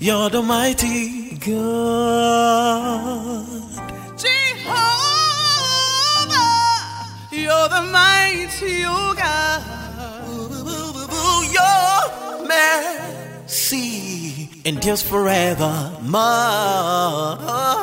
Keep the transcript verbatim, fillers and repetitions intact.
You're the mighty God. Jehovah, you're the mighty oh God. Your mercy endures forevermore.